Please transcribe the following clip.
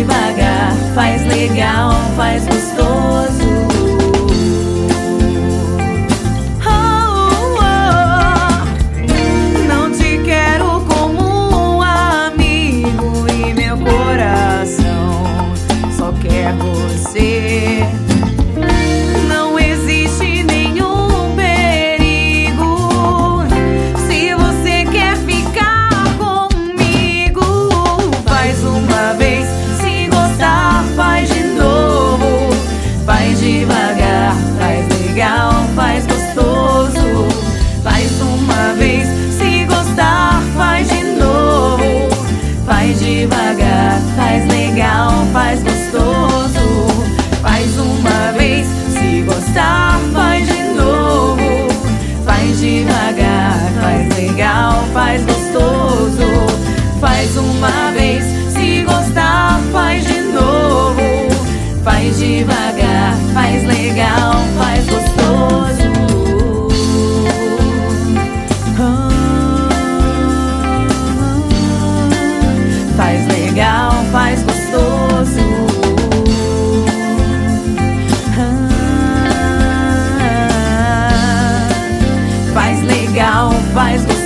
devagar, faz legal, faz gostoso. Não te quero como um amigo e meu coração só quer você. Não existe nenhum perigo se você quer ficar comigo. Faz uma vez, se gostar, faz de novo. Faz devagar, faz legal, faz gostoso. Faz uma vez, se gostar, faz de novo. Faz devagar, faz legal, faz gostoso. Faz uma vez, se gostar, faz de novo. Faz devagar, faz legal, faz gostoso. Faz uma vez, se gostar, faz de novo. Faz devagar, faz legal, faz gostoso. Faz legal, faz gostoso. Faz legal, faz gostoso.